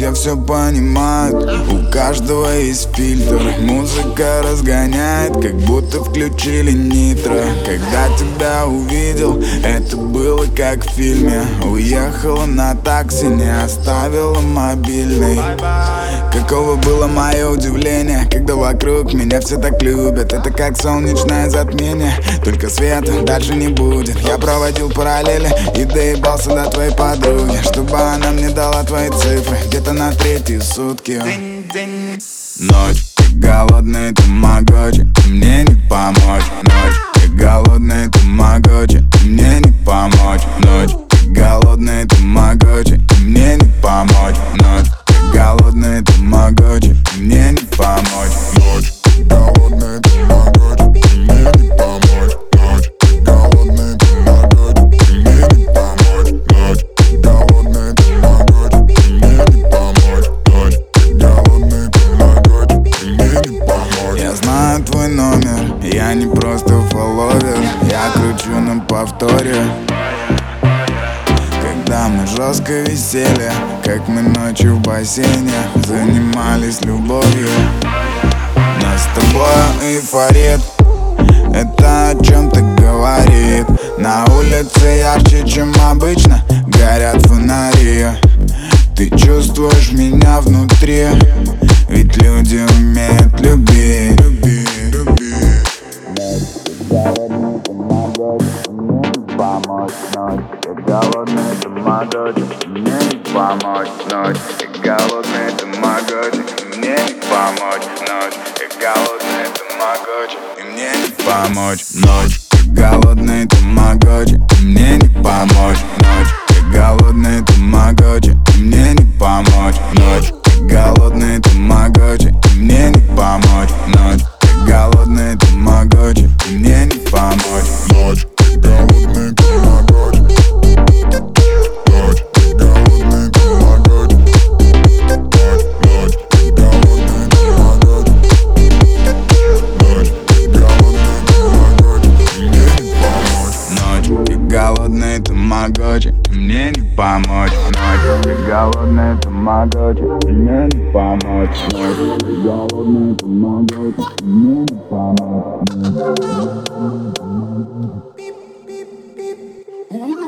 я все понимаю. У каждого есть фильтр, музыка разгоняет, как будто включили нитро. Когда тебя увидел, это было как в фильме. Уехала на такси, не оставила мобильный. Каково было мое удивление, когда вокруг меня все так любят. Это как солнечное затмение, только света дальше не будет. Я проводил параллели и доебался до твоей подруги, чтобы она мне дала твои цифры где-то на третьи сутки. Ночь, ты голодный, тамагочи, мне не помочь. Ночь, ты голодный, тамагочи, мне не помочь. Ночь, ты голодный, тамагочи, мне не помочь. Ночь, ты голодный, тамагочи, мне не помочь. Ночь, ты голодный, тамагочи, мне не помочь. Ночь, ты голодный, тамагочи, мне не помочь. Ночь, ты голодный, тамагочи, мне не помочь. Ночь, ты голодный, тамагочи, мне не помочь. Я знаю твой номер, я не просто фолловер, я кручу на повторе. Когда мы жестко висели, как мы ночью в бассейне занимались любовью. Нас с тобой эйфорит, это о чем-то говорит. На улице ярче, чем обычно, горят фонари. Ты чувствуешь меня внутри, ведь люди умеют любить. Голодный, тамагочи, мне не помочь. Ночь, ты голодный, тамагочи, мне не помочь. Ночь, ты голодный, тамагочи, мне не помочь. Ночь, ты голодный, тамагочи, мне не помочь. Ночь, ты голодный, тамагочи, мне не помочь. Ночь, ты голодный, тамагочи, мне не помочь. Ночь, ты голодный, тамагочи, мне не помочь. Ночь, ты голодный, тамагочи. Голодный, тамагочи, мне не помочь. Ночь, ты голодный, тамагочи, мне не помочь. Ночь, ты голодный, тамагочи, мне не помочь.